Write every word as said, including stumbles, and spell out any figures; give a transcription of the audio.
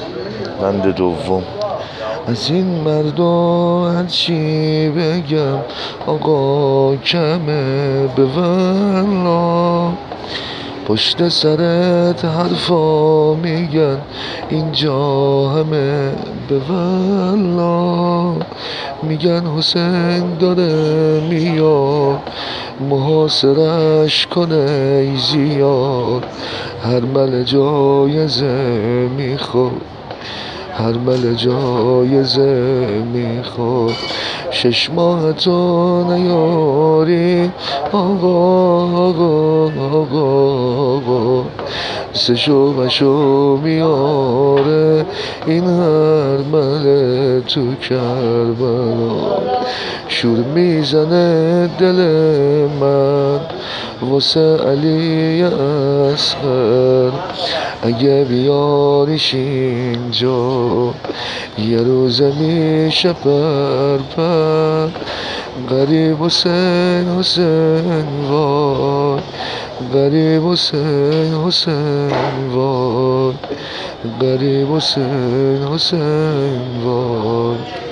بند دوم. از این مردا هرچی بگم آقا کمه به والله، پشت سرت حرفا میگن اینجا همه به والله. میگن حسین داره میاد محاصرش کنه زیاد، هر مل جایزه میخواد، هر مل جایزه میخواد. شش ماه تو نیاری آقا آقا آقا آقا، سه شو مشو میاره این هر مل تو کربلا. شور میزنه دل من واسه علی اصغر، اگه بیاریش اینجا یه روز میشه پر پر. غریب حسین حسین وای، غریب حسین حسین وای، غریب حسین حسین وای.